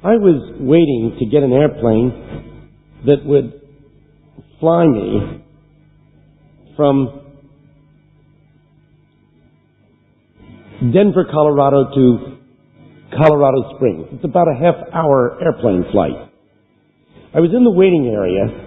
I was waiting to get an airplane that would fly me from Denver, Colorado to Colorado Springs. It's about a half-hour airplane flight. I was in the waiting area,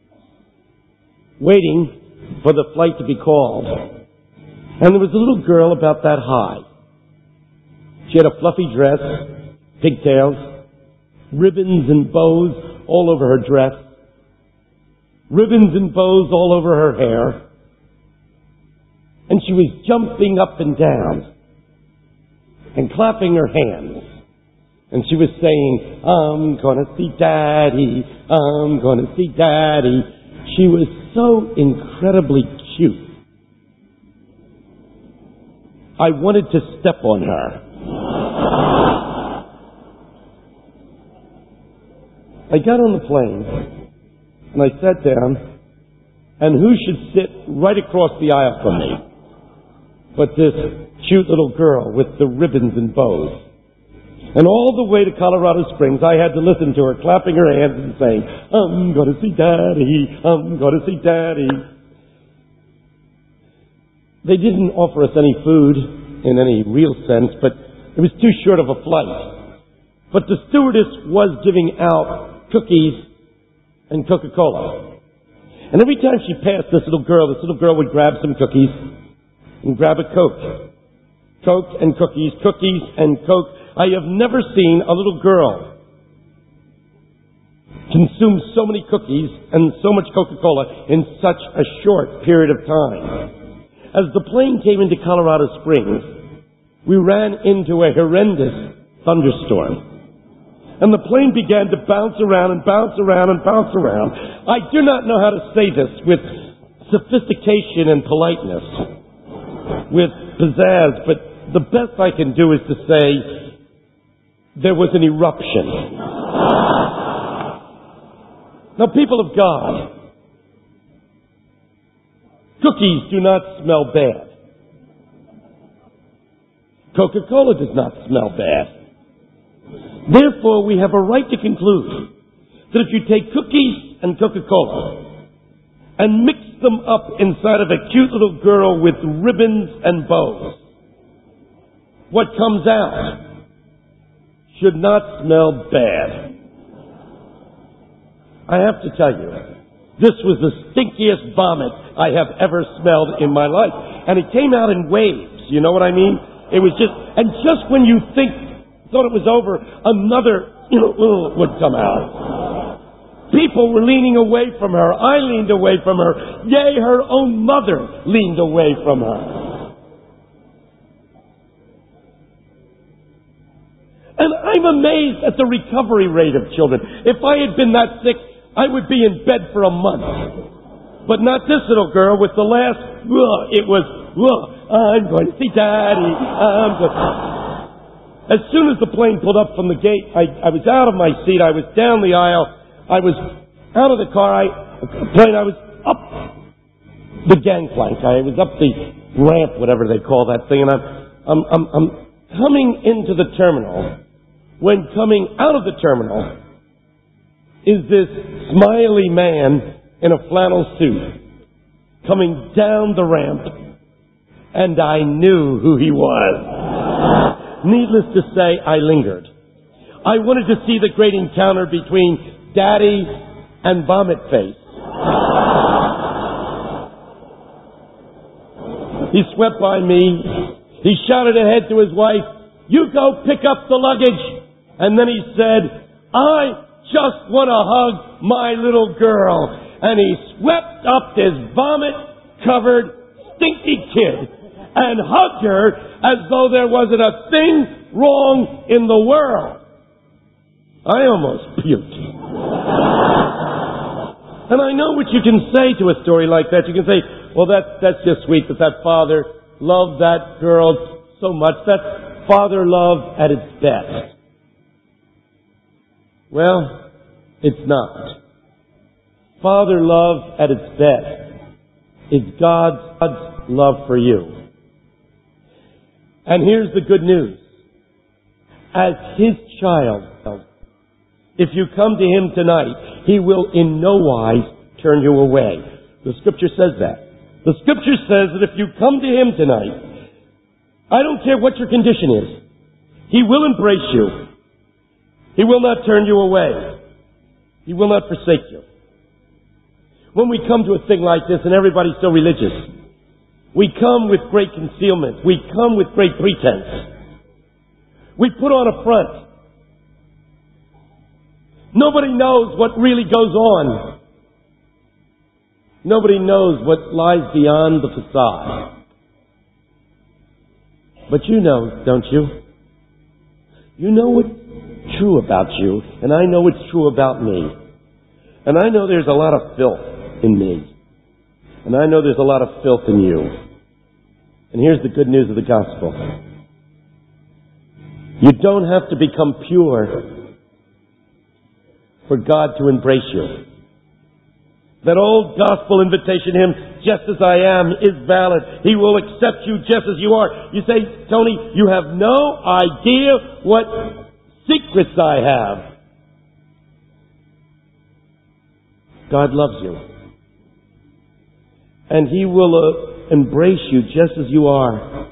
waiting for the flight to be called. And there was a little girl about that high. She had a fluffy dress, pigtails, ribbons and bows all over her dress, ribbons and bows all over her hair. And she was jumping up and down and clapping her hands. And she was saying, I'm going to see Daddy, I'm going to see Daddy. She was so incredibly cute. I wanted to step on her. I got on the plane, and I sat down, and who should sit right across the aisle from me but this cute little girl with the ribbons and bows. And all the way to Colorado Springs, I had to listen to her clapping her hands and saying, I'm going to see Daddy, I'm going to see Daddy. They didn't offer us any food in any real sense, but it was too short of a flight. But the stewardess was giving out cookies and Coca-Cola. And every time she passed this little girl would grab some cookies and grab a Coke. Coke and cookies, cookies and Coke. I have never seen a little girl consume so many cookies and so much Coca-Cola in such a short period of time. As the plane came into Colorado Springs, we ran into a horrendous thunderstorm. And the plane began to bounce around and bounce around and bounce around. I do not know how to say this with sophistication and politeness, with pizzazz, but the best I can do is to say there was an eruption. Now, people of God, cookies do not smell bad. Coca-Cola does not smell bad. Therefore, we have a right to conclude that if you take cookies and Coca-Cola and mix them up inside of a cute little girl with ribbons and bows, what comes out should not smell bad. I have to tell you, this was the stinkiest vomit I have ever smelled in my life. And it came out in waves, you know what I mean? It was just when you thought it was over, another would come out. People were leaning away from her. I leaned away from her. Yea, her own mother leaned away from her. And I'm amazed at the recovery rate of children. If I had been that sick, I would be in bed for a month. But not this little girl with the last, it was, I'm going to see Daddy, I'm going. As soon as the plane pulled up from the gate, I was out of my seat, I was down the aisle, I was out of the car, I was up the gangplank, I was up the ramp, whatever they call that thing, and I'm coming into the terminal. When coming out of the terminal is this smiley man in a flannel suit coming down the ramp, and I knew who he was. Needless to say, I lingered. I wanted to see the great encounter between Daddy and Vomit Face. He swept by me. He shouted ahead to his wife, "You go pick up the luggage." And then he said, "I just want to hug my little girl." And he swept up this vomit-covered, stinky kid and hugged her as though there wasn't a thing wrong in the world. I almost puked. And I know what you can say to a story like that. You can say, well, that's just sweet that father loved that girl so much. That's father love at its best. Well, it's not. Father love at its best is God's love for you. And here's the good news. As His child, If you come to Him tonight, He will in no wise turn you away. The Scripture says that. The Scripture says that if you come to Him tonight, I don't care what your condition is, He will embrace you. He will not turn you away. He will not forsake you. When we come to a thing like this and everybody's so religious, we come with great concealment. We come with great pretense. We put on a front. Nobody knows what really goes on. Nobody knows what lies beyond the facade. But you know, don't you? You know what's true about you, and I know what's true about me. And I know there's a lot of filth in me. And I know there's a lot of filth in you. And here's the good news of the gospel. You don't have to become pure for God to embrace you. That old gospel invitation hymn, just as I am, is valid. He will accept you just as you are. You say, Tony, you have no idea what secrets I have. God loves you. And He will embrace you just as you are.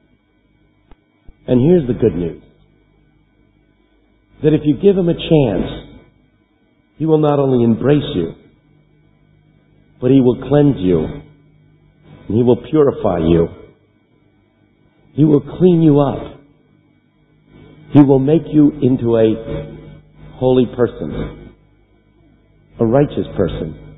And here's the good news. That if you give Him a chance, He will not only embrace you, but He will cleanse you. And He will purify you. He will clean you up. He will make you into a holy person. A righteous person.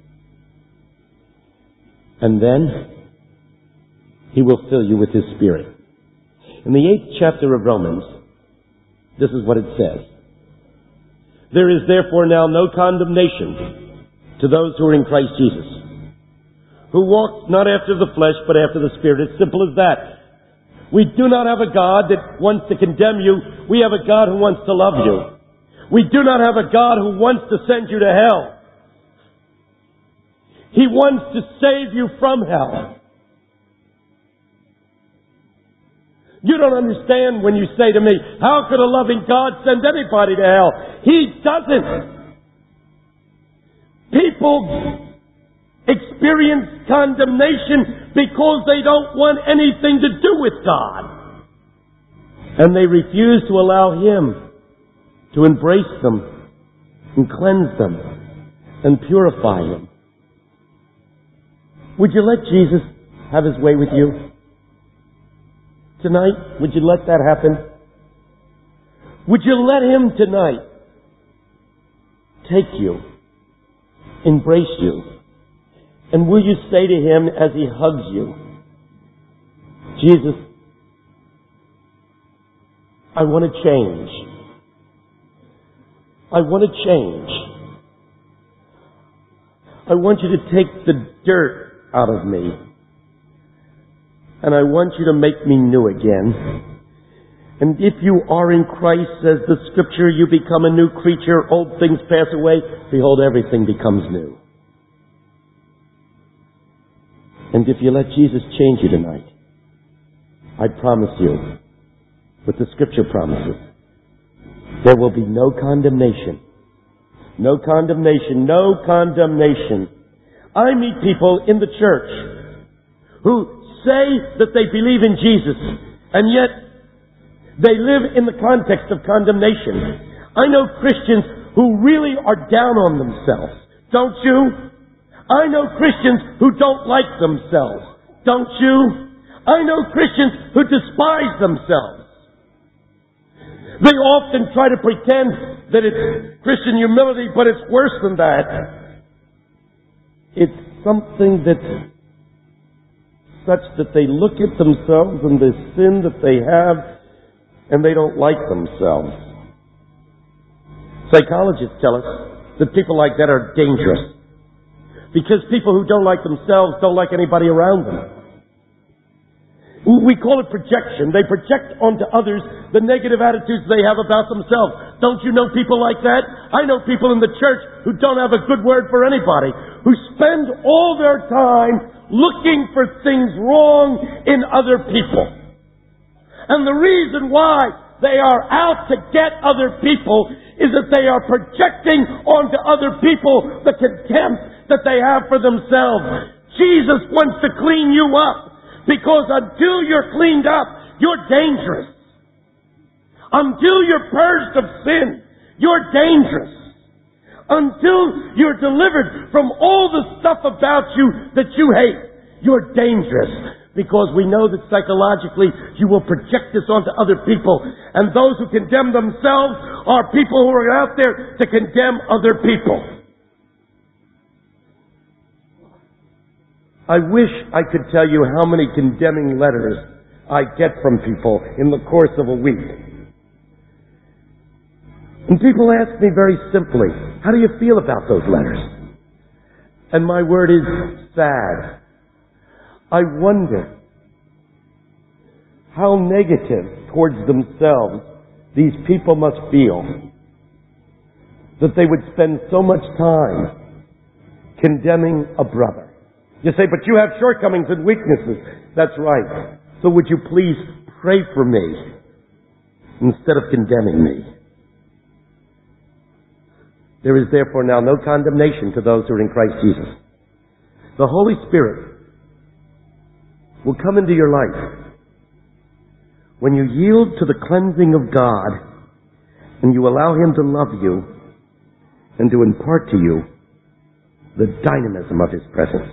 And then He will fill you with His Spirit. In the 8th chapter of Romans, this is what it says. There is therefore now no condemnation to those who are in Christ Jesus, who walk not after the flesh, but after the Spirit. It's simple as that. We do not have a God that wants to condemn you. We have a God who wants to love you. We do not have a God who wants to send you to hell. He wants to save you from hell. You don't understand when you say to me, how could a loving God send anybody to hell? He doesn't. People experience condemnation because they don't want anything to do with God. And they refuse to allow Him to embrace them and cleanse them and purify them. Would you let Jesus have His way with you? Tonight, would you let that happen? Would you let Him tonight take you, embrace you, and will you say to Him as He hugs you, Jesus, I want to change. I want to change. I want you to take the dirt out of me. And I want you to make me new again. And if you are in Christ, says the Scripture, you become a new creature. Old things pass away. Behold, everything becomes new. And if you let Jesus change you tonight, I promise you, what the Scripture promises, there will be no condemnation. No condemnation. No condemnation. I meet people in the church who say that they believe in Jesus, and yet they live in the context of condemnation. I know Christians who really are down on themselves. Don't you? I know Christians who don't like themselves. Don't you? I know Christians who despise themselves. They often try to pretend that it's Christian humility, but it's worse than that. It's something that's such that they look at themselves and the sin that they have, and they don't like themselves. Psychologists tell us that people like that are dangerous, because people who don't like themselves don't like anybody around them. We call it projection. They project onto others the negative attitudes they have about themselves. Don't you know people like that? I know people in the church who don't have a good word for anybody, who spend all their time looking for things wrong in other people. And the reason why they are out to get other people is that they are projecting onto other people the contempt that they have for themselves. Jesus wants to clean you up, because until you're cleaned up, you're dangerous. Until you're purged of sin, you're dangerous. Until you're delivered from all the stuff about you that you hate, you're dangerous. Because we know that psychologically you will project this onto other people. And those who condemn themselves are people who are out there to condemn other people. I wish I could tell you how many condemning letters I get from people in the course of a week. And people ask me very simply, how do you feel about those letters? And my word is sad. I wonder how negative towards themselves these people must feel that they would spend so much time condemning a brother. You say, but you have shortcomings and weaknesses. That's right. So would you please pray for me instead of condemning me? There is therefore now no condemnation to those who are in Christ Jesus. The Holy Spirit will come into your life when you yield to the cleansing of God and you allow Him to love you and to impart to you the dynamism of His presence.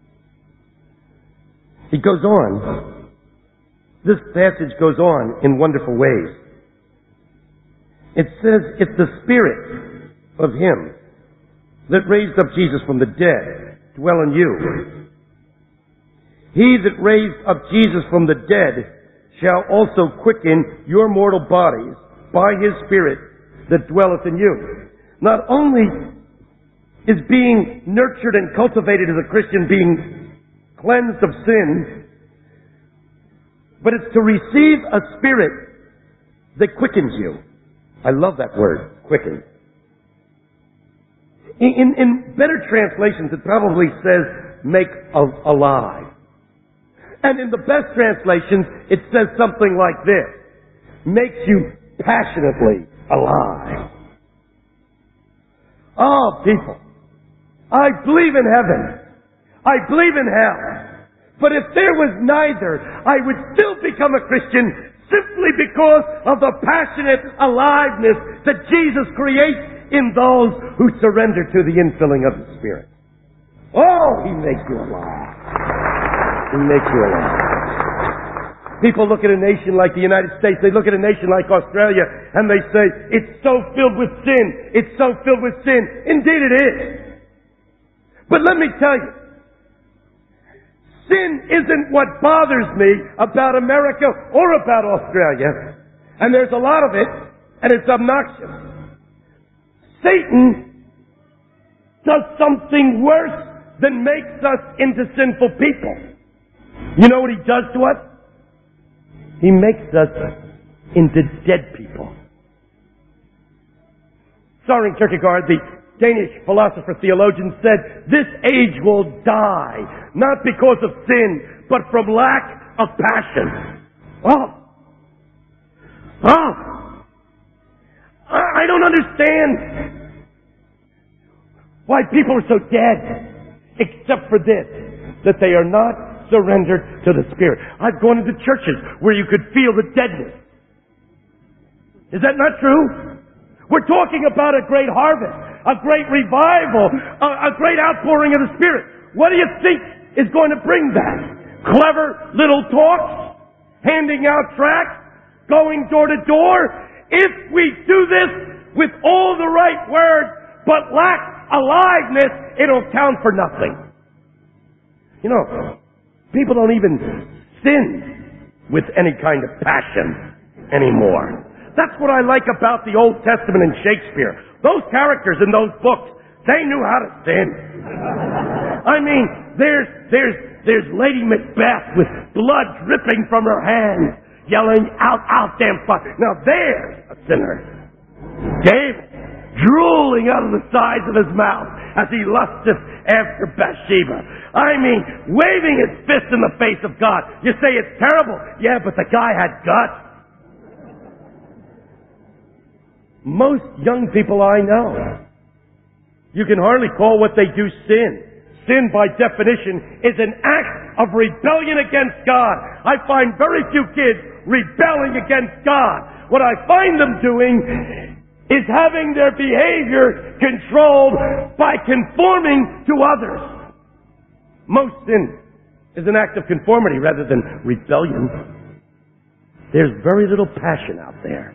It goes on. This passage goes on in wonderful ways. It says, it's the Spirit of Him that raised up Jesus from the dead dwell in you. He that raised up Jesus from the dead shall also quicken your mortal bodies by His Spirit that dwelleth in you. Not only is being nurtured and cultivated as a Christian being cleansed of sin, but it's to receive a Spirit that quickens you. I love that word, quicken. In better translations, it probably says make alive. And in the best translations, it says something like this: makes you passionately alive. Oh, people, I believe in heaven. I believe in hell. But if there was neither, I would still become a Christian simply because of the passionate aliveness that Jesus creates in those who surrender to the infilling of the Spirit. Oh, He makes you alive. He makes you alive. People look at a nation like the United States, they look at a nation like Australia, and they say, it's so filled with sin. It's so filled with sin. Indeed it is. But let me tell you, sin isn't what bothers me about America or about Australia. And there's a lot of it, and it's obnoxious. Satan does something worse than makes us into sinful people. You know what he does to us? He makes us into dead people. Soren Kierkegaard, the Danish philosopher theologian, said, this age will die, not because of sin, but from lack of passion. I don't understand why people are so dead, except for this, that they are not surrendered to the Spirit. I've gone into churches where you could feel the deadness. Is that not true? We're talking about a great harvest, a great revival, a great outpouring of the Spirit. What do you think is going to bring that? Clever little talks? Handing out tracts? Going door to door? If we do this with all the right words, but lack aliveness, it'll count for nothing. You know, people don't even sin with any kind of passion anymore. That's what I like about the Old Testament and Shakespeare. Those characters in those books, they knew how to sin. I mean, there's Lady Macbeth with blood dripping from her hands, yelling, out, damn fuck. Now there's a sinner. David, drooling out of the sides of his mouth as he lusteth after Bathsheba. I mean, waving his fist in the face of God. You say it's terrible. Yeah, but the guy had guts. Most young people I know, you can hardly call what they do sin. Sin, by definition, is an act of rebellion against God. I find very few kids rebelling against God. What I find them doing is having their behavior controlled by conforming to others. Most sin is an act of conformity rather than rebellion. There's very little passion out there.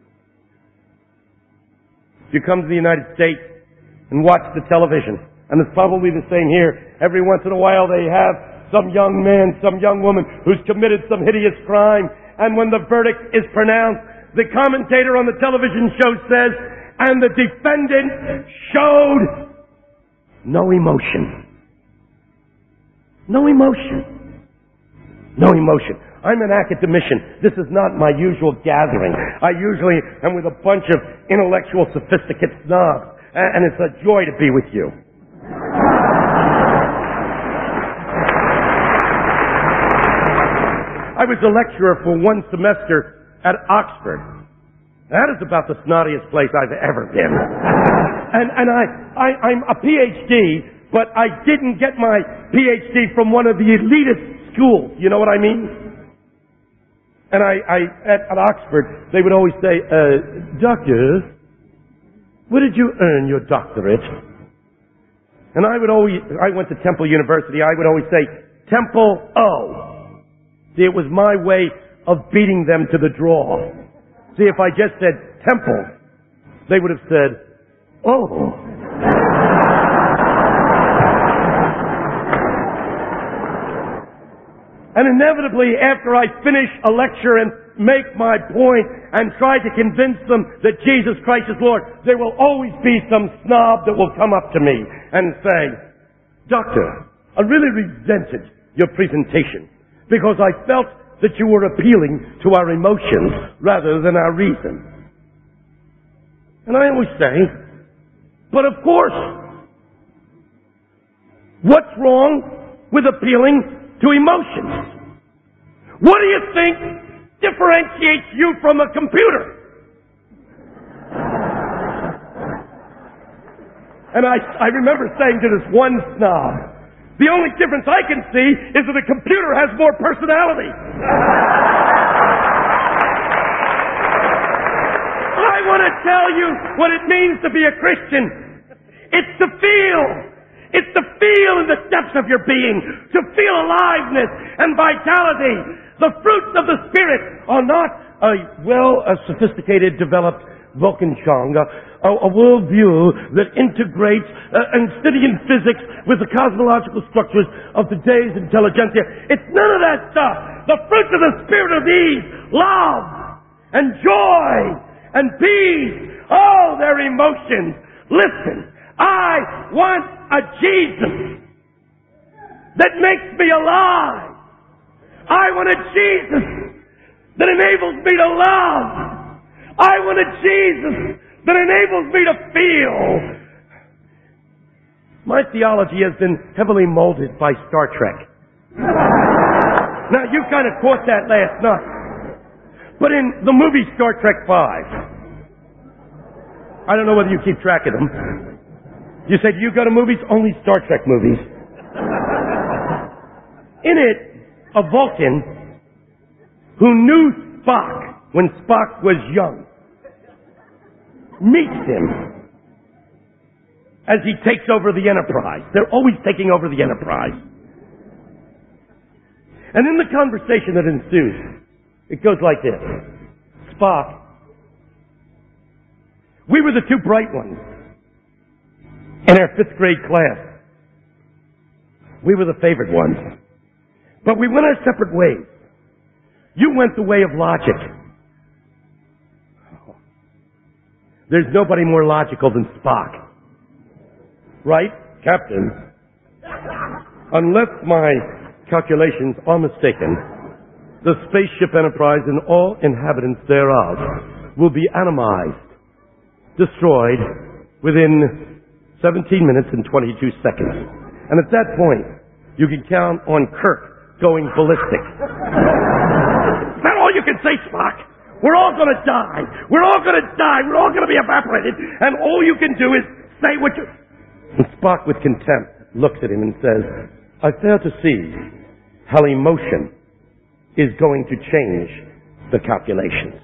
You come to the United States and watch the television, and it's probably the same here. Every once in a while they have some young man, some young woman who's committed some hideous crime, and when the verdict is pronounced, the commentator on the television show says, and the defendant showed no emotion. No emotion. No emotion. I'm an academician. This is not my usual gathering. I usually am with a bunch of intellectual, sophisticated snobs, and it's a joy to be with you. I was a lecturer for one semester at Oxford. That is about the snottiest place I've ever been. And I'm a PhD, but I didn't get my PhD from one of the elitist schools. You know what I mean? And at Oxford, they would always say, Doctor, where did you earn your doctorate? And I went to Temple University, I would always say, Temple O. See, it was my way of beating them to the draw. See, if I just said Temple, they would have said, oh. And inevitably, after I finish a lecture and make my point and try to convince them that Jesus Christ is Lord, there will always be some snob that will come up to me and say, Doctor, I really resented your presentation because I felt that you were appealing to our emotions rather than our reason. And I always say, but of course, what's wrong with appealing to emotions? What do you think differentiates you from a computer? And I remember saying to this one snob, the only difference I can see is that a computer has more personality. I want to tell you what it means to be a Christian. It's to feel. It's to feel in the depths of your being, to feel aliveness and vitality. The fruits of the Spirit are not a sophisticated, developed Weltanschauung, a worldview that integrates Einsteinian physics with the cosmological structures of today's intelligentsia. It's none of that stuff. The fruits of the Spirit are these: love and joy and peace. Oh, they're emotions. Listen, I want a Jesus that makes me alive. I want a Jesus that enables me to love. I want a Jesus that enables me to feel. My theology has been heavily molded by Star Trek. Now, you kind of caught that last night. But in the movie Star Trek V, I don't know whether you keep track of them. You said, you go to movies? Only Star Trek movies. In it, a Vulcan who knew Spock when Spock was young meets him as he takes over the Enterprise. They're always taking over the Enterprise. And in the conversation that ensues, it goes like this. Spock, we were the two bright ones in our 5th grade class. We were the favored ones. But we went our separate ways. You went the way of logic. There's nobody more logical than Spock. Right, Captain? Unless my calculations are mistaken, the spaceship Enterprise and all inhabitants thereof will be atomized, destroyed within 17 minutes and 22 seconds. And at that point, you can count on Kirk going ballistic. Is that all you can say, Spock? We're all going to die. We're all going to die. We're all going to be evaporated. And all you can do is say what you... And Spock, with contempt, looks at him and says, I fail to see how emotion is going to change the calculations.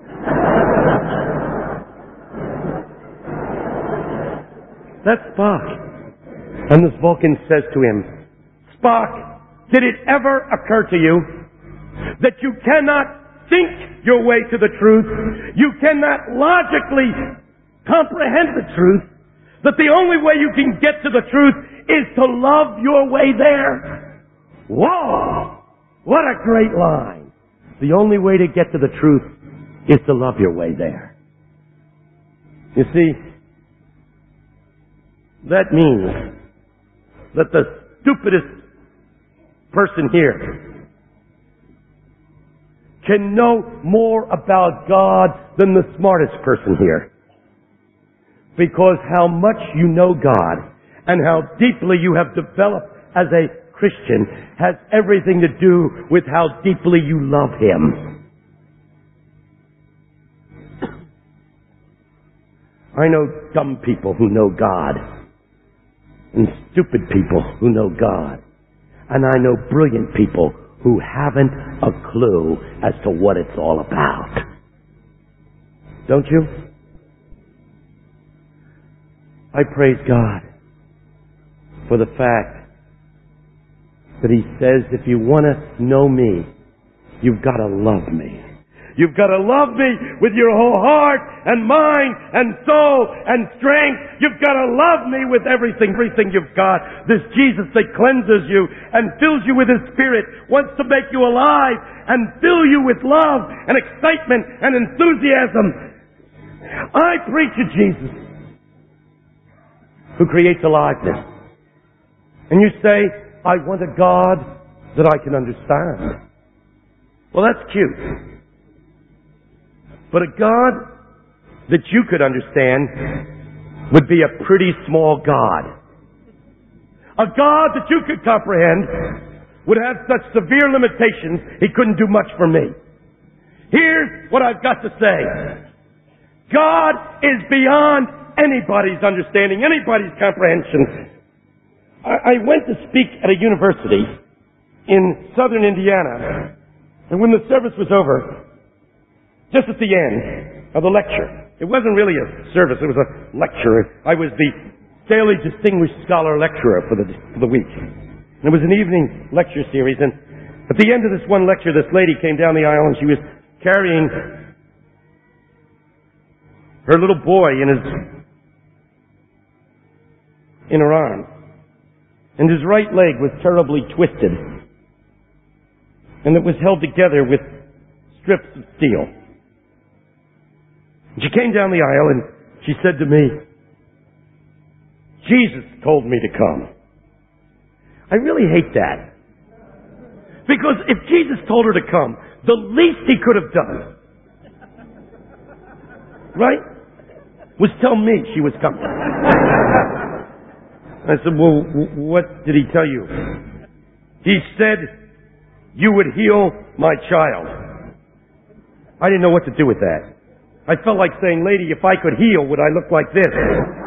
That's Spock. And this Vulcan says to him, Spock, did it ever occur to you that you cannot think your way to the truth, you cannot logically comprehend the truth, that the only way you can get to the truth is to love your way there? Whoa! What a great line. The only way to get to the truth is to love your way there. You see, that means that the stupidest person here can know more about God than the smartest person here. Because how much you know God and how deeply you have developed as a Christian has everything to do with how deeply you love Him. I know dumb people who know God, and stupid people who know God, and I know brilliant people who haven't a clue as to what it's all about. Don't you? I praise God for the fact that He says, if you want to know me, you've got to love me. You've got to love me with your whole heart and mind and soul and strength. You've got to love me with everything you've got. This Jesus that cleanses you and fills you with His Spirit wants to make you alive and fill you with love and excitement and enthusiasm. I preach a Jesus who creates aliveness. And you say, I want a God that I can understand. Well, that's cute. But a God that you could understand would be a pretty small God. A God that you could comprehend would have such severe limitations He couldn't do much for me. Here's what I've got to say. God is beyond anybody's understanding, anybody's comprehension. I went to speak at a university in southern Indiana, and when the service was over, just at the end of the lecture, it wasn't really a service, it was a lecture. I was the daily distinguished scholar lecturer for the week. And it was an evening lecture series, and at the end of this one lecture, this lady came down the aisle and she was carrying her little boy in her arms. And his right leg was terribly twisted. And it was held together with strips of steel. She came down the aisle and she said to me, Jesus told me to come. I really hate that. Because if Jesus told her to come, the least He could have done, right, was tell me she was coming. I said, well, what did He tell you? He said you would heal my child. I didn't know what to do with that. I felt like saying, lady, if I could heal, would I look like this?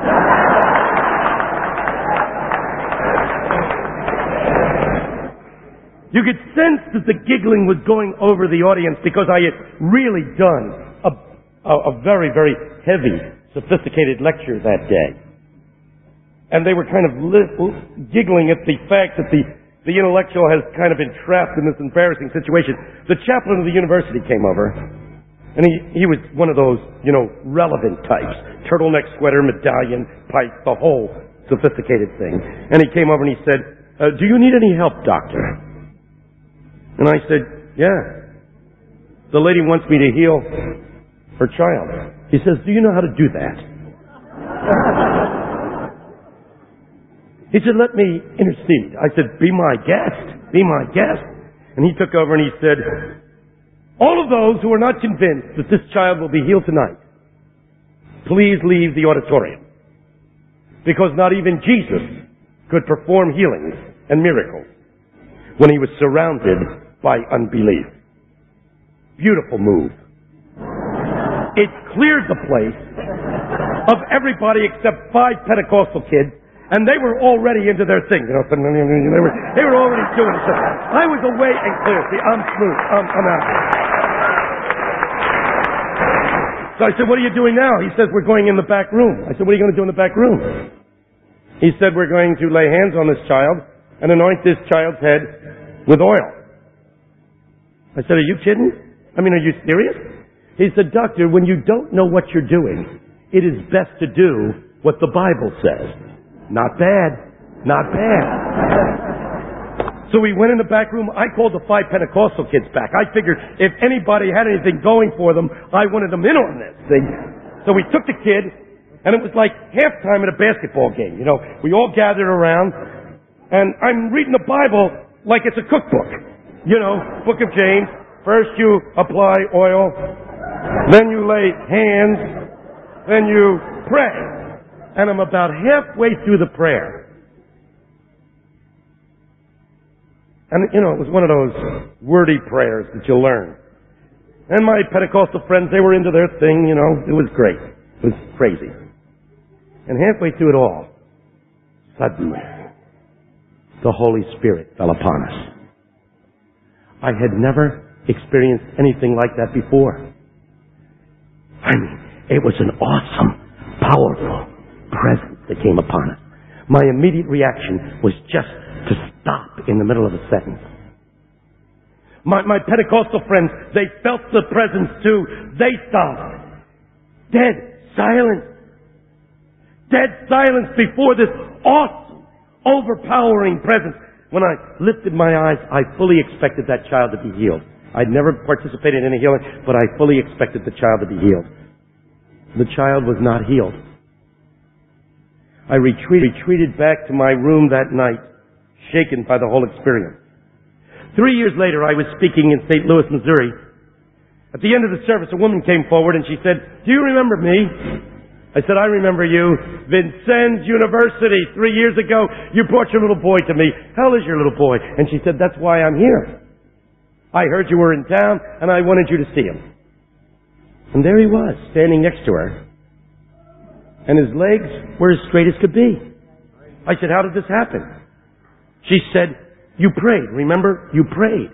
You could sense that the giggling was going over the audience because I had really done a very, very heavy, sophisticated lecture that day. And they were kind of giggling at the fact that the intellectual has kind of been trapped in this embarrassing situation. The chaplain of the university came over, and he was one of those, relevant types. Turtleneck sweater, medallion, pipe, the whole sophisticated thing. And he came over and he said, do you need any help, doctor? And I said, yeah. The lady wants me to heal her child. He says, do you know how to do that? He said, let me intercede. I said, be my guest. Be my guest. And he took over and he said, all of those who are not convinced that this child will be healed tonight, please leave the auditorium. Because not even Jesus could perform healings and miracles when He was surrounded by unbelief. Beautiful move. it cleared the place of everybody except 5 Pentecostal kids, and they were already into their thing. You know, they were already doing it. So I was away and clear. See, I'm smooth. I'm out. So I said, what are you doing now? He says, we're going in the back room. I said, what are you going to do in the back room? He said, we're going to lay hands on this child and anoint this child's head with oil. I said, are you kidding? I mean, are you serious? He said, doctor, when you don't know what you're doing, it is best to do what the Bible says. Not bad. Not bad. So we went in the back room. I called the 5 Pentecostal kids back. I figured if anybody had anything going for them, I wanted them in on this thing. So we took the kid, and it was like halftime at a basketball game. You know, we all gathered around, and I'm reading the Bible like it's a cookbook. You know, Book of James. First you apply oil, then you lay hands, then you pray. And I'm about halfway through the prayer. And, you know, it was one of those wordy prayers that you learn. And my Pentecostal friends, they were into their thing, you know. It was great. It was crazy. And halfway through it all, suddenly, the Holy Spirit fell upon us. I had never experienced anything like that before. I mean, it was an awesome, powerful presence that came upon us. My immediate reaction was just to stop in the middle of a sentence. My Pentecostal friends, they felt the presence too. They stopped. Dead silence. Dead silence before this awesome, overpowering presence. When I lifted my eyes, I fully expected that child to be healed. I'd never participated in a healing, but I fully expected the child to be healed. The child was not healed. I retreated back to my room that night, shaken by the whole experience. 3 years later, I was speaking in St. Louis, Missouri. At the end of the service, a woman came forward and she said, do you remember me? I said, I remember you. Vincennes University, 3 years ago, you brought your little boy to me. How is your little boy? And she said, that's why I'm here. I heard you were in town and I wanted you to see him. And there he was, standing next to her. And his legs were as straight as could be. I said, how did this happen? She said, you prayed. Remember? You prayed.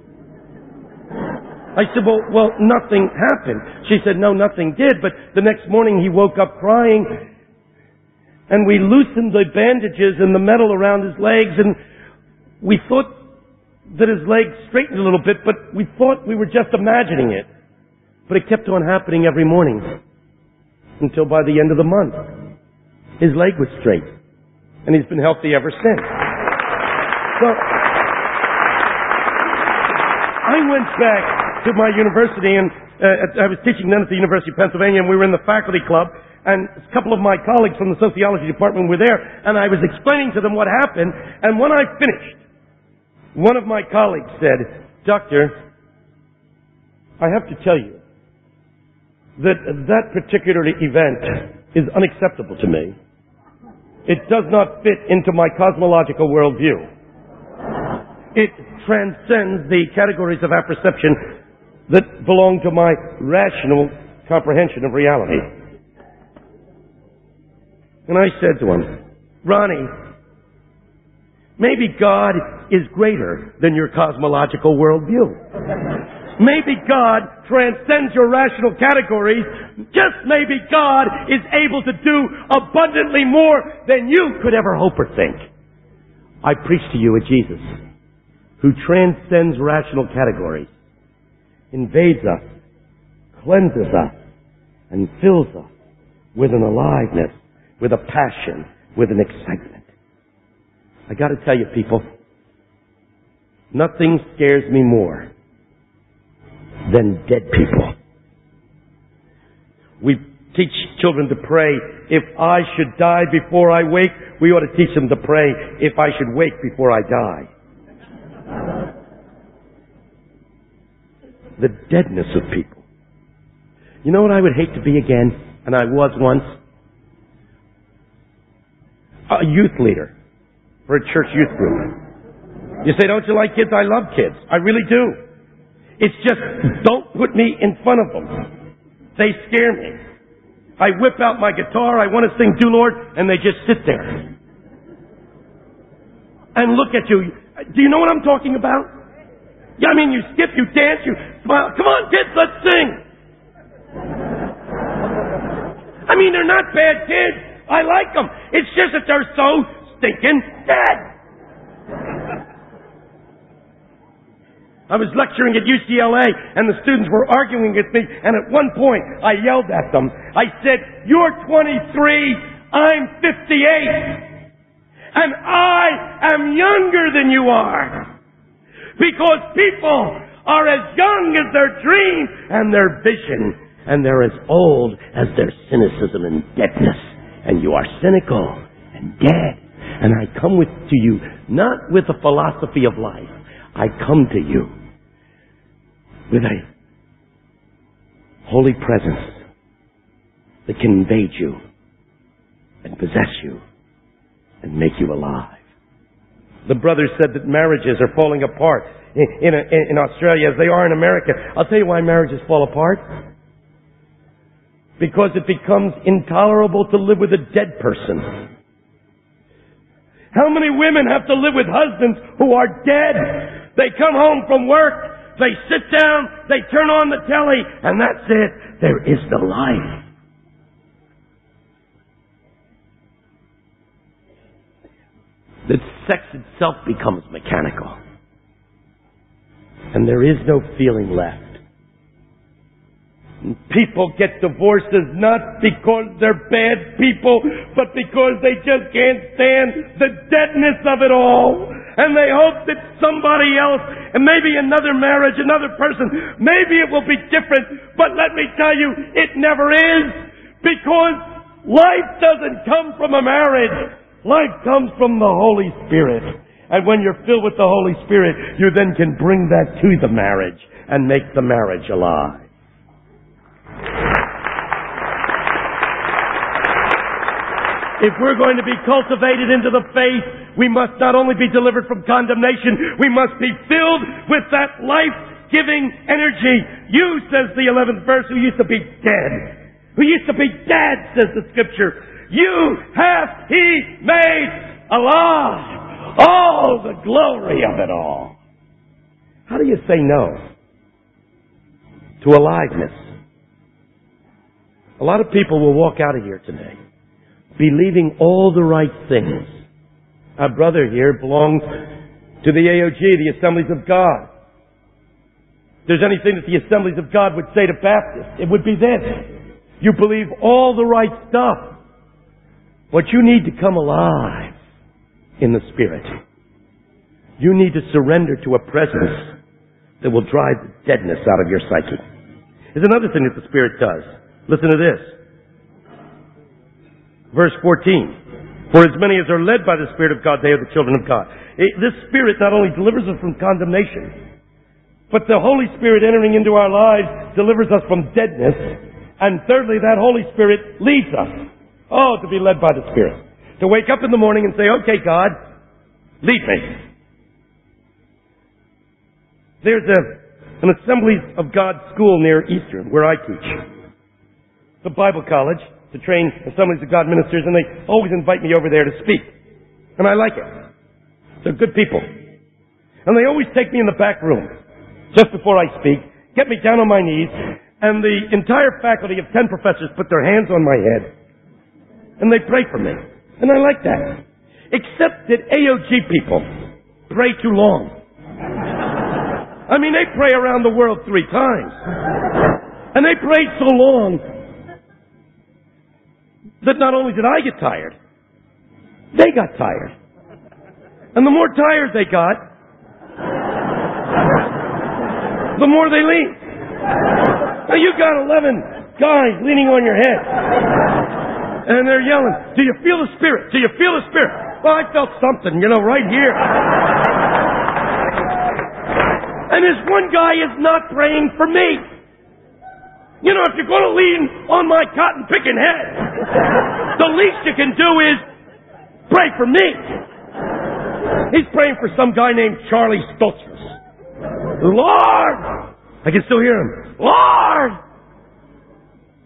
I said, well, nothing happened. She said, no, nothing did. But the next morning he woke up crying, and we loosened the bandages and the metal around his legs, and we thought that his legs straightened a little bit, but we thought we were just imagining it. But it kept on happening every morning until by the end of the month, his leg was straight, and he's been healthy ever since. So I went back to my university, and I was teaching then at the University of Pennsylvania, and we were in the faculty club, and a couple of my colleagues from the sociology department were there, and I was explaining to them what happened, and when I finished, one of my colleagues said, Doctor, I have to tell you that particular event is unacceptable to me. It does not fit into my cosmological worldview. It transcends the categories of apperception that belong to my rational comprehension of reality. And I said to him, Ronnie, maybe God is greater than your cosmological worldview. Maybe God transcends your rational categories. Just maybe God is able to do abundantly more than you could ever hope or think. I preach to you a Jesus who transcends rational categories, invades us, cleanses us, and fills us with an aliveness, with a passion, with an excitement. I got to tell you, people, nothing scares me more than dead people. We teach children to pray, if I should die before I wake, we ought to teach them to pray, if I should wake before I die. The deadness of people. You know what I would hate to be again, and I was once? A youth leader for a church youth group. You say, don't you like kids? I love kids. I really do. It's just, don't put me in front of them. They scare me. I whip out my guitar, I want to sing Do Lord, and they just sit there. And look at you. Do you know what I'm talking about? Yeah, I mean, you skip, you dance, you smile. Come on, kids, let's sing. I mean, they're not bad kids. I like them. It's just that they're so stinking dead. I was lecturing at UCLA, and the students were arguing with me, and at one point, I yelled at them. I said, "You're 23, I'm 58, and I am younger than you are. Because people are as young as their dream and their vision, and they're as old as their cynicism and deadness. And you are cynical and dead. And I come to you not with a philosophy of life. I come to you with a holy presence that can invade you and possess you and make you alive." The brothers said that marriages are falling apart in Australia as they are in America. I'll tell you why marriages fall apart. Because it becomes intolerable to live with a dead person. How many women have to live with husbands who are dead? They come home from work, they sit down, they turn on the telly, and that's it. There is no life. That sex itself becomes mechanical. And there is no feeling left. People get divorces not because they're bad people, but because they just can't stand the deadness of it all. And they hope that somebody else, and maybe another marriage, another person, maybe it will be different. But let me tell you, it never is. Because life doesn't come from a marriage. Life comes from the Holy Spirit. And when you're filled with the Holy Spirit, you then can bring that to the marriage and make the marriage alive. If we're going to be cultivated into the faith, we must not only be delivered from condemnation, we must be filled with that life-giving energy. You, says the 11th verse, who used to be dead. Who used to be dead, says the Scripture. You hath He made alive. All the glory of it all. How do you say no to aliveness? A lot of people will walk out of here today believing all the right things. Our brother here belongs to the AOG, the Assemblies of God. If there's anything that the Assemblies of God would say to Baptists, it would be this. You believe all the right stuff, but you need to come alive in the Spirit. You need to surrender to a presence that will drive the deadness out of your psyche. There's another thing that the Spirit does. Listen to this. Verse 14. For as many as are led by the Spirit of God, they are the children of God. This Spirit not only delivers us from condemnation, but the Holy Spirit entering into our lives delivers us from deadness. And thirdly, that Holy Spirit leads us. Oh, to be led by the Spirit. To wake up in the morning and say, "Okay, God, lead me." There's an Assemblies of God school near Eastern where I teach. It's a Bible college to train Assemblies of God ministers, and they always invite me over there to speak. And I like it. They're good people. And they always take me in the back room just before I speak, get me down on my knees, and the entire faculty of 10 professors put their hands on my head, and they pray for me. And I like that. Except that AOG people pray too long. I mean, they pray around the world 3 times. And they prayed so long that not only did I get tired, they got tired. And the more tired they got, the more they leaned. Now you got 11 guys leaning on your head. And they're yelling, "Do you feel the Spirit? Do you feel the Spirit?" Well, I felt something, right here. And this one guy is not praying for me. If you're going to lean on my cotton-picking head, the least you can do is pray for me. He's praying for some guy named Charlie Stoltzfus. Lord! I can still hear him. Lord!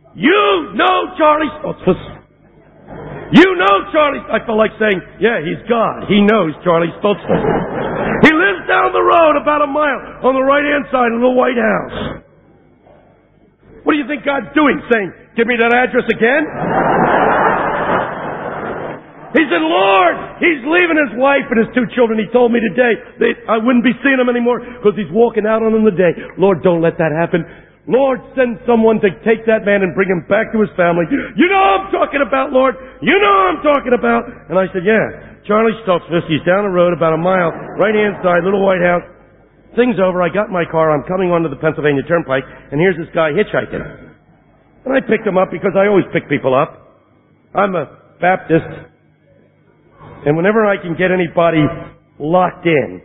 You know Charlie Stokes. You know Charlie. I felt like saying, yeah, he's God. He knows Charlie Stokes. He lives down the road about a mile on the right-hand side of the White House. What do you think God's doing? Saying, give me that address again? He said, Lord, he's leaving his wife and his 2 children. He told me today that I wouldn't be seeing him anymore because he's walking out on them today. Lord, don't let that happen. Lord, send someone to take that man and bring him back to his family. You know I'm talking about, Lord. You know I'm talking about. And I said, yeah, Charlie Stokes, he's down the road about a mile, right-hand side, little White House. Thing's over. I got in my car. I'm coming onto the Pennsylvania Turnpike, and here's this guy hitchhiking. And I picked him up because I always pick people up. I'm a Baptist. And whenever I can get anybody locked in,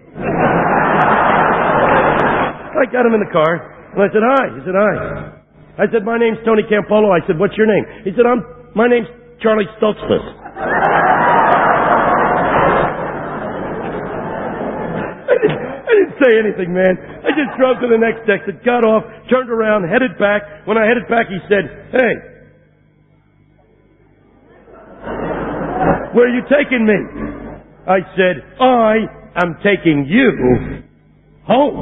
I got him in the car, and I said, hi. He said, hi. I said, my name's Tony Campolo. I said, what's your name? He said, my name's Charlie Stokes. I didn't say anything, man. I just drove to the next exit, got off, turned around, headed back. When I headed back, he said, hey, where are you taking me? I said, I am taking you home.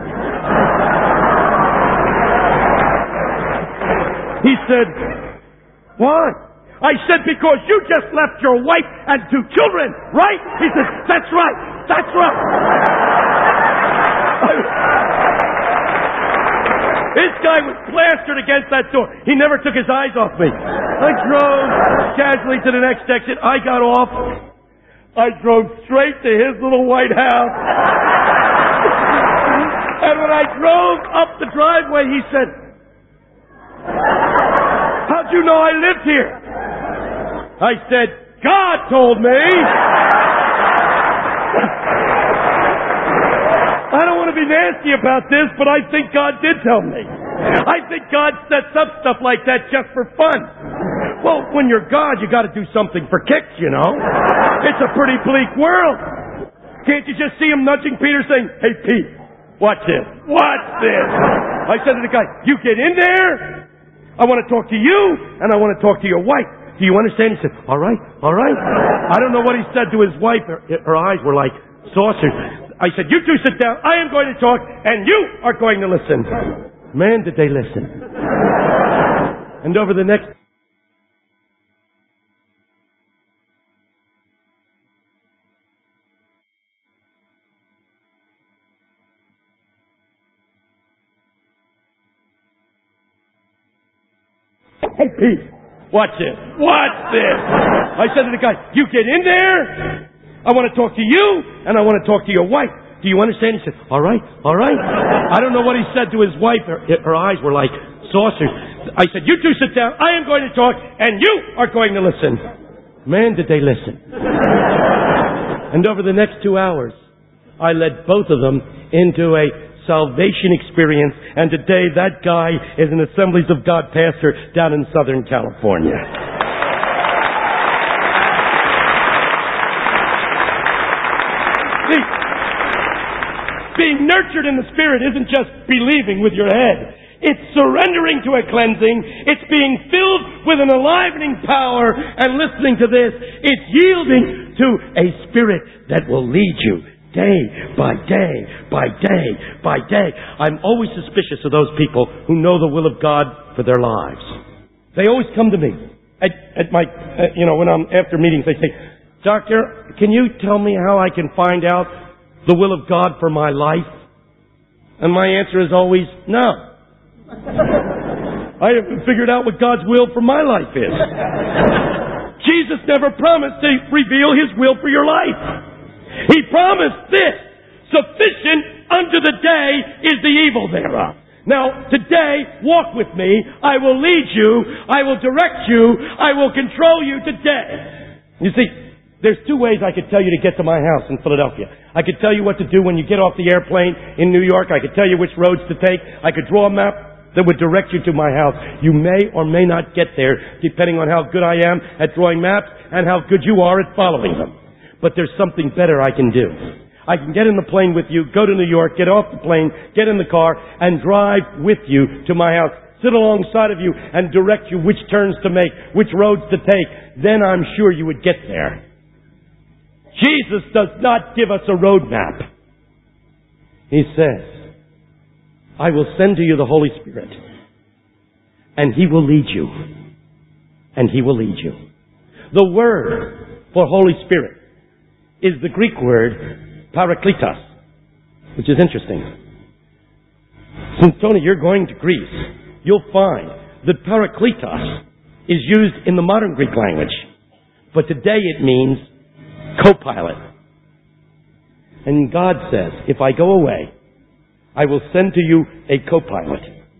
He said, why? I said, because you just left your wife and 2 children, right? He said, that's right. That's right. This guy was plastered against that door. He never took his eyes off me. I drove casually to the next exit. I got off. I drove straight to his little White House. And when I drove up the driveway, he said, how'd you know I lived here? I said, God told me. I don't want to be nasty about this, but I think God did tell me. I think God sets up stuff like that just for fun. Well, when you're God, you got to do something for kicks, you know. It's a pretty bleak world. Can't you just see him nudging Peter saying, hey, Pete, watch this. Watch this. I said to the guy, you get in there. I want to talk to you, and I want to talk to your wife. Do you understand? He said, all right, all right. I don't know what he said to his wife. Her eyes were like saucers. I said, you 2 sit down. I am going to talk, and you are going to listen. Man, did they listen. And over the next... Hey, Pete, watch this. Watch this. I said to the guy, you get in there. I want to talk to you, and I want to talk to your wife. Do you understand? He said, all right, all right. I don't know what he said to his wife. Her eyes were like saucers. I said, you 2 sit down. I am going to talk, and you are going to listen. Man, did they listen. And over the next 2 hours, I led both of them into a salvation experience, and today that guy is an Assemblies of God pastor down in Southern California. See, being nurtured in the Spirit isn't just believing with your head. It's surrendering to a cleansing. It's being filled with an enlivening power, and listening to this, it's yielding to a Spirit that will lead you day by day, by day, by day. I'm always suspicious of those people who know the will of God for their lives. They always come to me at my, when I'm after meetings. They say, Doctor, can you tell me how I can find out the will of God for my life? And my answer is always, no. I haven't figured out what God's will for my life is. Jesus never promised to reveal His will for your life. He promised this: sufficient unto the day is the evil thereof. Now, today, walk with me. I will lead you. I will direct you. I will control you today. You see, there's 2 ways I could tell you to get to my house in Philadelphia. I could tell you what to do when you get off the airplane in New York. I could tell you which roads to take. I could draw a map that would direct you to my house. You may or may not get there, depending on how good I am at drawing maps and how good you are at following them. But there's something better I can do. I can get in the plane with you, go to New York, get off the plane, get in the car, and drive with you to my house. sit alongside of you and direct you which turns to make, which roads to take, then I'm sure you would get there. Jesus does not give us a roadmap. He says, I will send to you the Holy Spirit, and He will lead you. And He will lead you. The word for Holy Spirit is the Greek word parakletos, which is interesting. Since, Tony, you're going to Greece, you'll find that parakletos is used in the modern Greek language. But today it means co-pilot. And God says, if I go away, I will send to you a co-pilot.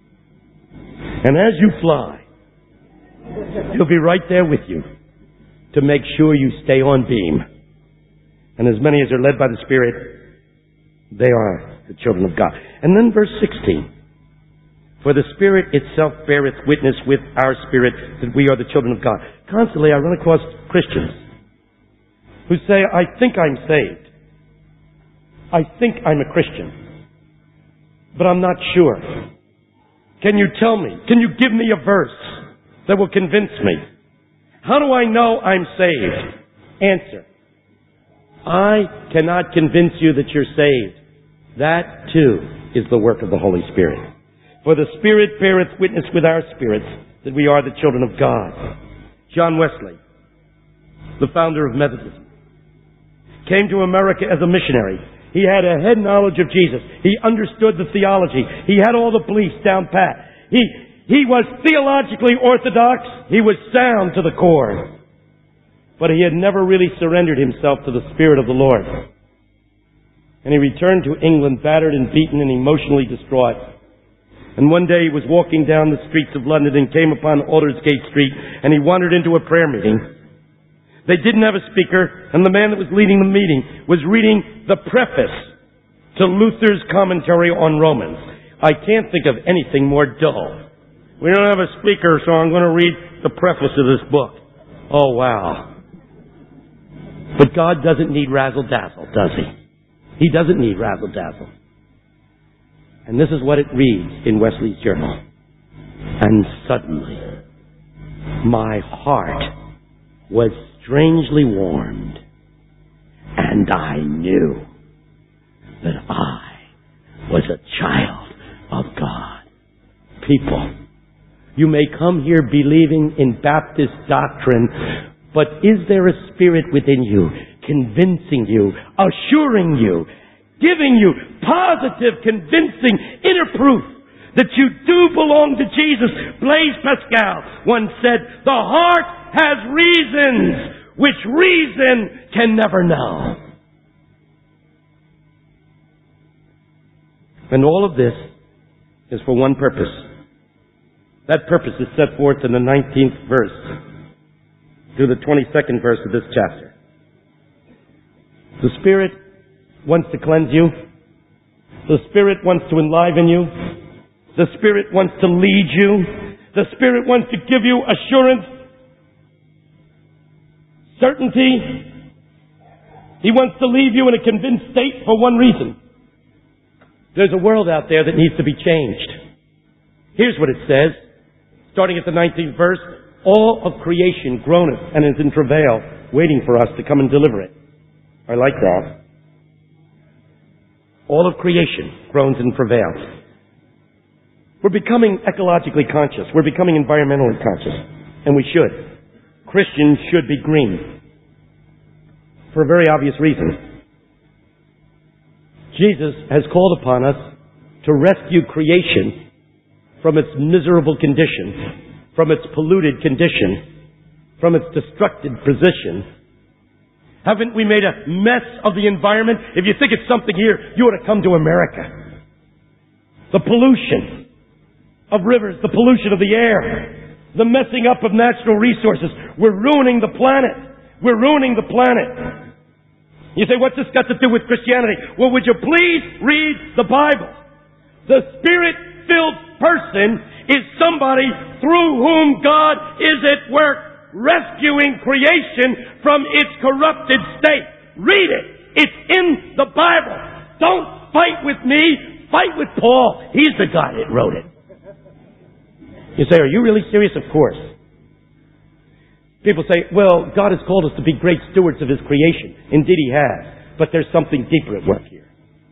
And as you fly, He'll be right there with you to make sure you stay on beam. And as many as are led by the Spirit, they are the children of God. And then verse 16. For the Spirit itself beareth witness with our spirit that we are the children of God. Constantly I run across Christians who say, I think I'm saved. I think I'm a Christian. But I'm not sure. Can you tell me? Can you give me a verse that will convince me? How do I know I'm saved? Answer. I cannot convince you that you're saved. That too is the work of the Holy Spirit. For the Spirit beareth witness with our spirits that we are the children of God. John Wesley, the founder of Methodism, came to America as a missionary. He had a head knowledge of Jesus. He understood the theology. He had all the beliefs down pat. He was theologically orthodox. He was sound to the core. But he had never really surrendered himself to the Spirit of the Lord. And he returned to England battered and beaten and emotionally distraught. And one day he was walking down the streets of London and came upon Aldersgate Street, and he wandered into a prayer meeting. They didn't have a speaker, and the man that was leading the meeting was reading the preface to Luther's commentary on Romans. I can't think of anything more dull. We don't have a speaker, so I'm going to read the preface of this book. Oh, wow. But God doesn't need razzle-dazzle, does He? He doesn't need razzle-dazzle. And this is what it reads in Wesley's journal. And suddenly, my heart was strangely warmed, and I knew that I was a child of God. People, you may come here believing in Baptist doctrine, but is there a spirit within you convincing you, assuring you, giving you positive, convincing inner proof that you do belong to Jesus? Blaise Pascal once said, the heart has reasons which reason can never know. And all of this is for one purpose. That purpose is set forth in the 19th verse through the 22nd verse of this chapter. The Spirit wants to cleanse you. The Spirit wants to enliven you. The Spirit wants to lead you. The Spirit wants to give you assurance, certainty. He wants to leave you in a convinced state for one reason. There's a world out there that needs to be changed. Here's what it says, starting at the 19th verse. All of creation groaneth and is in travail, waiting for us to come and deliver it. I like that. All of creation groans and travails. We're becoming ecologically conscious. We're becoming environmentally conscious. And we should. Christians should be green. For a very obvious reason. Jesus has called upon us to rescue creation from its miserable condition, from its polluted condition, from its destructive position. Haven't we made a mess of the environment? If you think it's something here, you ought to come to America. The pollution of rivers, the pollution of the air, the messing up of natural resources. We're ruining the planet. We're ruining the planet. You say, what's this got to do with Christianity? Well, would you please read the Bible? The Spirit-filled person is somebody through whom God is at work rescuing creation from its corrupted state. Read it. It's in the Bible. Don't fight with me. Fight with Paul. He's the guy that wrote it. You say, are you really serious? Of course. People say, well, God has called us to be great stewards of His creation. Indeed He has. But there's something deeper at work here.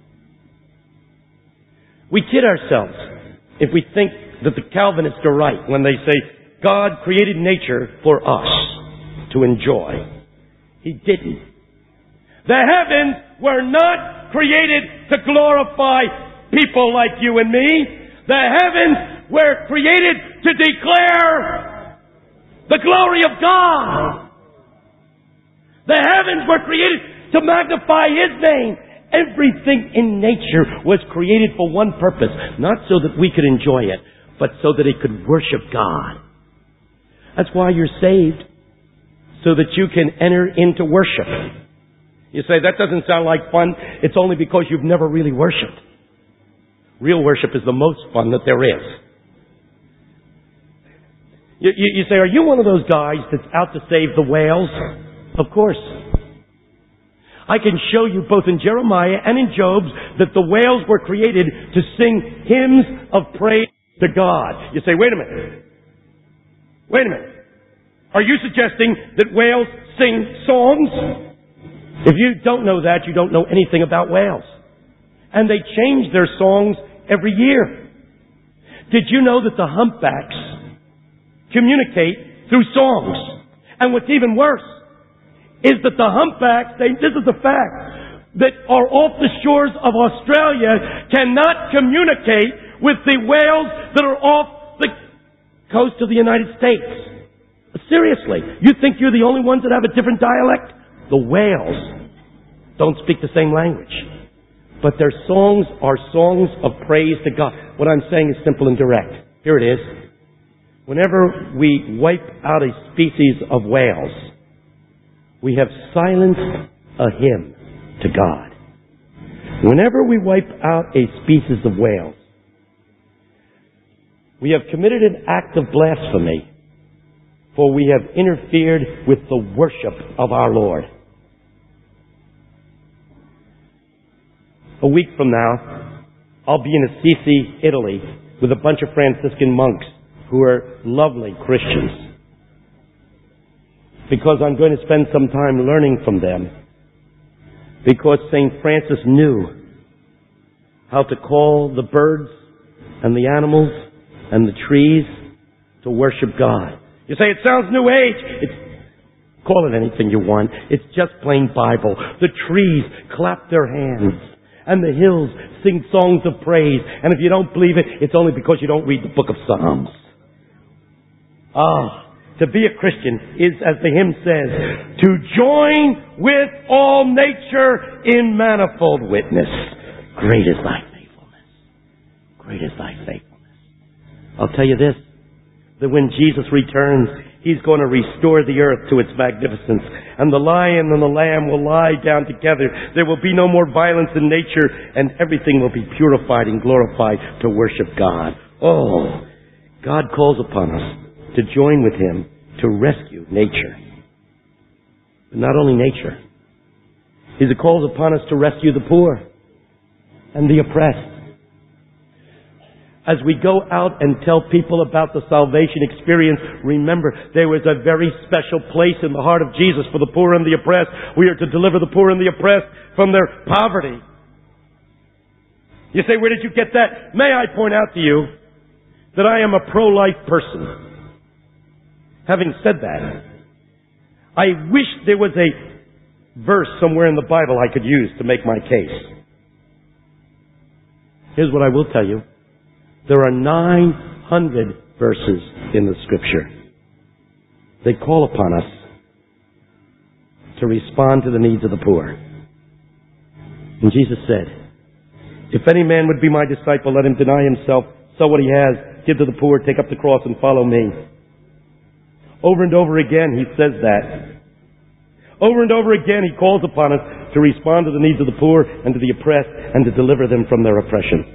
We kid ourselves if we think that the Calvinists are right when they say God created nature for us to enjoy. He didn't. The heavens were not created to glorify people like you and me. The heavens were created to declare the glory of God. The heavens were created to magnify His name. Everything in nature was created for one purpose, not so that we could enjoy it, but so that it could worship God. That's why you're saved, so that you can enter into worship. You say, that doesn't sound like fun. It's only because you've never really worshiped. Real worship is the most fun that there is. You say, are you one of those guys that's out to save the whales? Of course. I can show you both in Jeremiah and in Job that the whales were created to sing hymns of praise to God. You say, wait a minute. Wait a minute. Are you suggesting that whales sing songs? If you don't know that, you don't know anything about whales. And they change their songs every year. Did you know that the humpbacks communicate through songs? And what's even worse is that the humpbacks, this is the fact, that are off the shores of Australia cannot communicate with the whales that are off the coast of the United States. Seriously, you think you're the only ones that have a different dialect? The whales don't speak the same language. But their songs are songs of praise to God. What I'm saying is simple and direct. Here it is. Whenever we wipe out a species of whales, we have silenced a hymn to God. Whenever we wipe out a species of whales, we have committed an act of blasphemy, for we have interfered with the worship of our Lord. A week from now, I'll be in Assisi, Italy, with a bunch of Franciscan monks who are lovely Christians. Because I'm going to spend some time learning from them. Because St. Francis knew how to call the birds and the animals and the trees to worship God. You say, it sounds New Age. Call it anything you want. It's just plain Bible. The trees clap their hands. And the hills sing songs of praise. And if you don't believe it, it's only because you don't read the book of Psalms. To be a Christian is, as the hymn says, to join with all nature in manifold witness. Great is thy faithfulness. Great is thy faithfulness. I'll tell you this, that when Jesus returns, He's going to restore the earth to its magnificence. And the lion and the lamb will lie down together. There will be no more violence in nature, and everything will be purified and glorified to worship God. Oh, God calls upon us to join with Him to rescue nature. But not only nature. He calls upon us to rescue the poor and the oppressed. As we go out and tell people about the salvation experience, remember, there was a very special place in the heart of Jesus for the poor and the oppressed. We are to deliver the poor and the oppressed from their poverty. You say, where did you get that? May I point out to you that I am a pro-life person. Having said that, I wish there was a verse somewhere in the Bible I could use to make my case. Here's what I will tell you. There are 900 verses in the Scripture. They call upon us to respond to the needs of the poor. And Jesus said, if any man would be my disciple, let him deny himself, sell what he has, give to the poor, take up the cross, and follow me. Over and over again, He says that. Over and over again, He calls upon us to respond to the needs of the poor and to the oppressed and to deliver them from their oppression.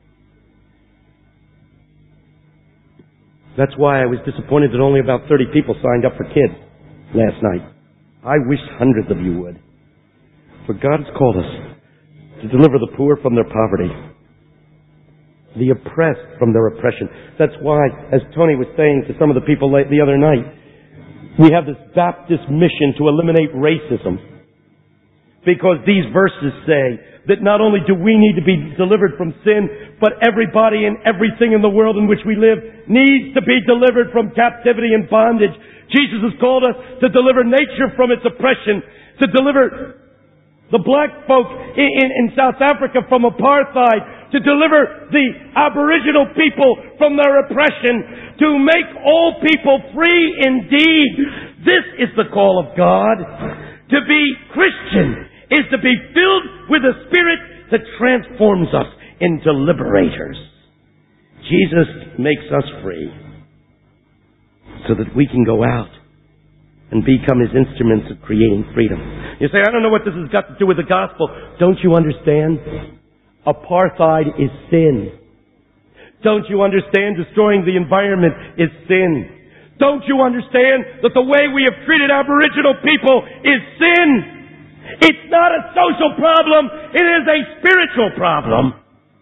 That's why I was disappointed that only about 30 people signed up for kids last night. I wish hundreds of you would. For God has called us to deliver the poor from their poverty, the oppressed from their oppression. That's why, as Tony was saying to some of the people the other night, we have this Baptist mission to eliminate racism. Because these verses say that not only do we need to be delivered from sin, but everybody and everything in the world in which we live needs to be delivered from captivity and bondage. Jesus has called us to deliver nature from its oppression, to deliver the black folk in South Africa from apartheid, to deliver the Aboriginal people from their oppression, to make all people free indeed. This is the call of God. To be Christian is to be filled with a Spirit that transforms us into liberators. Jesus makes us free so that we can go out and become His instruments of creating freedom. You say, I don't know what this has got to do with the gospel. Don't you understand? Apartheid is sin. Don't you understand? Destroying the environment is sin. Don't you understand that the way we have treated Aboriginal people is sin? It's not a social problem. It is a spiritual problem.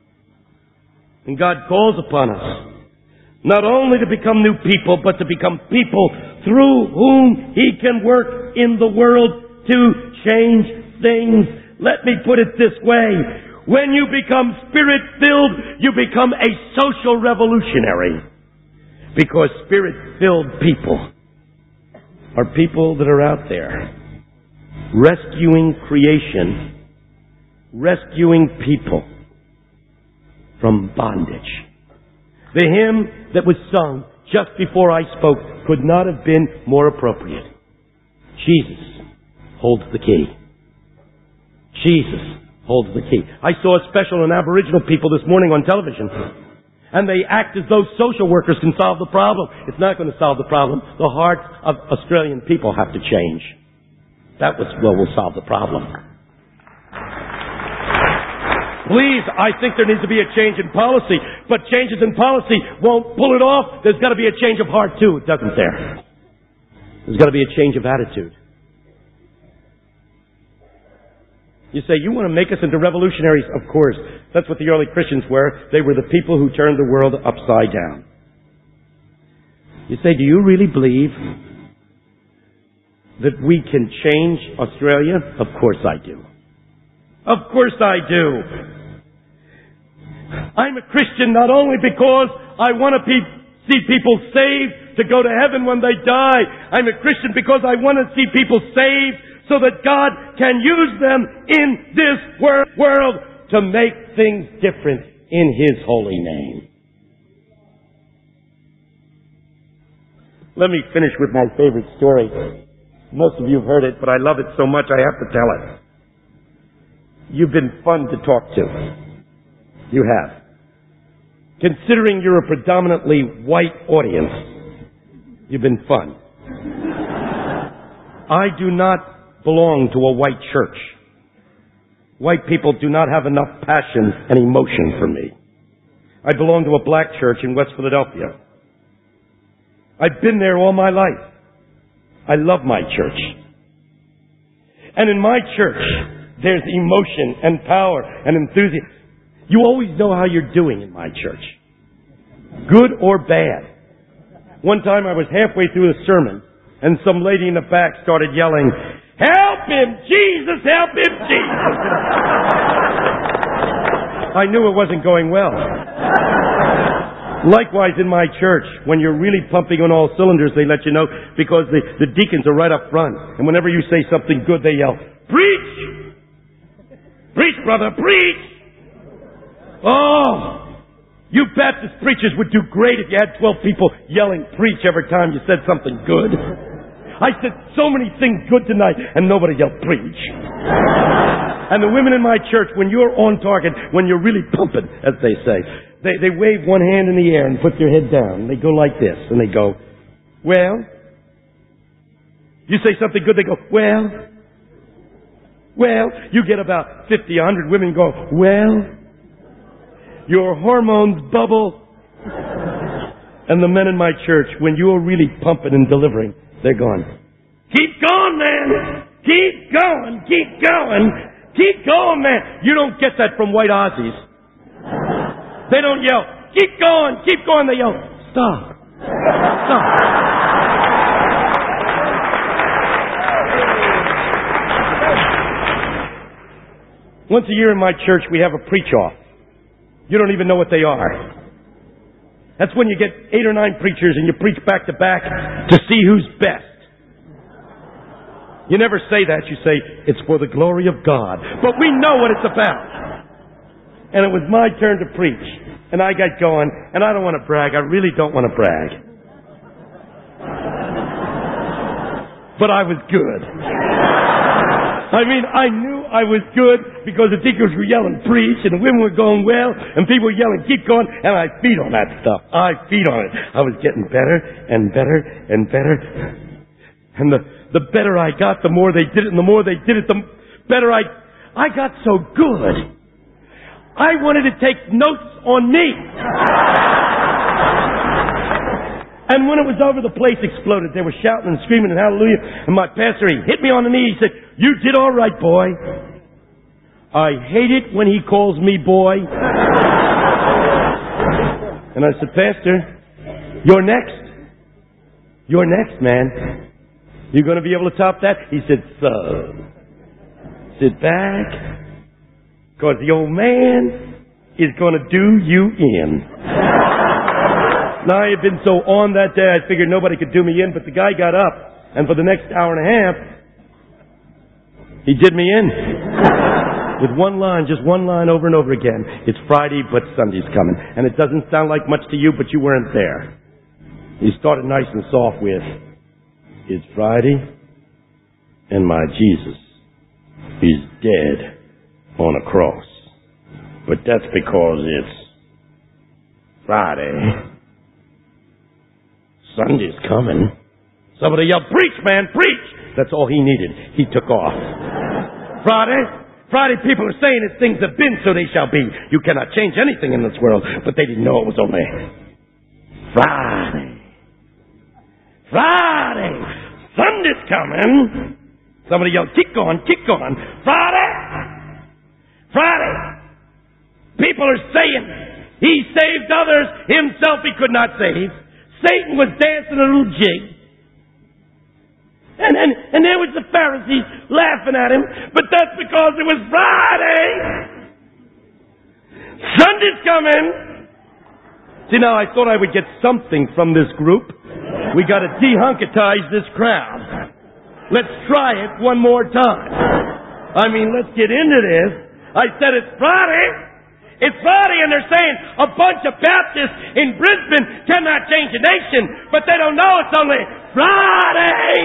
And God calls upon us not only to become new people, but to become people through whom He can work in the world to change things. Let me put it this way. When you become Spirit-filled, you become a social revolutionary. Because Spirit-filled people are people that are out there rescuing creation, rescuing people from bondage. The hymn that was sung just before I spoke could not have been more appropriate. Jesus holds the key. Jesus holds the key. I saw a special on Aboriginal people this morning on television. And they act as though social workers can solve the problem. It's not going to solve the problem. The hearts of Australian people have to change. That was what will solve the problem. Please, I think there needs to be a change in policy. But changes in policy won't pull it off. There's got to be a change of heart too, doesn't there? There's got to be a change of attitude. You say, you want to make us into revolutionaries? Of course. That's what the early Christians were. They were the people who turned the world upside down. You say, do you really believe that we can change Australia? Of course I do. Of course I do. I'm a Christian not only because I want to see people saved to go to heaven when they die. I'm a Christian because I want to see people saved so that God can use them in this world to make things different in His holy name. Let me finish with my favorite story. Most of you have heard it, but I love it so much I have to tell it. You've been fun to talk to. You have. Considering you're a predominantly white audience, you've been fun. I do not belong to a white church. White people do not have enough passion and emotion for me. I belong to a black church in West Philadelphia. I've been there all my life. I love my church. And in my church, there's emotion and power and enthusiasm. You always know how you're doing in my church. Good or bad. One time I was halfway through the sermon and some lady in the back started yelling, "Help him, Jesus! Help him, Jesus!" I knew it wasn't going well. Likewise in my church, when you're really pumping on all cylinders, they let you know because the deacons are right up front. And whenever you say something good, they yell, "Preach! Preach, brother, preach!" Oh, you Baptist preachers would do great if you had 12 people yelling preach every time you said something good. I said so many things good tonight, and nobody yelled preach. And the women in my church, when you're on target, when you're really pumping, as they say, they wave one hand in the air and put their head down. They go like this, and they go, "Well." You say something good, they go, "Well." Well, you get about 50, 100 women go, "Well." Your hormones bubble. And the men in my church, when you're really pumping and delivering, they're going, "Keep going, man. Keep going. Keep going. Keep going, man." You don't get that from white Aussies. They don't yell, keep going, keep going. They yell, stop, stop. Once a year in my church, we have a preach-off. You don't even know what they are. That's when you get 8 or 9 preachers and you preach back to back to see who's best. You never say that. You say, it's for the glory of God. But we know what it's about. And it was my turn to preach. And I got going, and I don't want to brag. I really don't want to brag. But I was good. I mean, I knew I was good because the deacons were yelling, preach, and the women were going well, and people were yelling, keep going, and I feed on that stuff. I feed on it. I was getting better and better and better. And the better I got, the more they did it, and the more they did it, the better I got so good. I wanted to take notes on me. And when it was over, the place exploded. They were shouting and screaming and hallelujah. And my pastor, he hit me on the knee. He said, you did all right, boy. I hate it when he calls me boy. And I said, Pastor, you're next. You're next, man. You going to be able to top that? He said, son, sit back. Because the old man is going to do you in. Now, I had been so on that day, I figured nobody could do me in, but the guy got up, and for the next hour and a half, he did me in. With one line, just one line over and over again. It's Friday, but Sunday's coming. And it doesn't sound like much to you, but you weren't there. He started nice and soft with, it's Friday, and my Jesus is dead on a cross. But that's because it's Friday. Sunday's coming. Somebody yelled, preach, man, preach! That's all he needed. He took off. Friday people are saying as things have been, so they shall be. You cannot change anything in this world, but they didn't know it was only Friday. Sunday's coming. Somebody yelled, keep going, keep going. Friday. People are saying he saved others, himself he could not save. Satan was dancing a little jig. And there was the Pharisees laughing at him, but that's because it was Friday. Sunday's coming. See, now I thought I would get something from this group. We got to de-hunkitize this crowd. Let's try it one more time. I mean, let's get into this. I said it's Friday. It's Friday, and they're saying a bunch of Baptists in Brisbane cannot change a nation, but they don't know it's only Friday.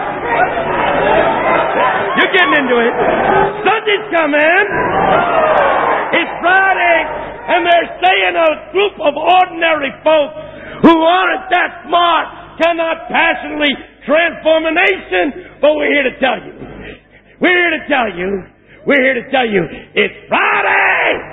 You're getting into it. Sunday's coming. It's Friday, and they're saying a group of ordinary folks who aren't that smart cannot passionately transform a nation, but we're here to tell you. It's Friday.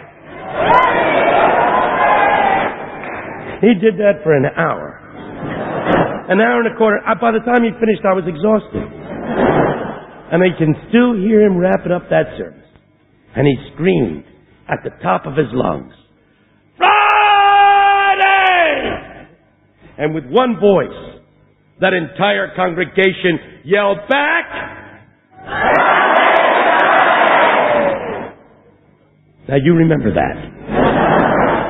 He did that for an hour. An hour and a quarter. By the time he finished, I was exhausted. And I can still hear him wrapping up that service. And he screamed at the top of his lungs, Friday! And with one voice, that entire congregation yelled back, Now you remember that.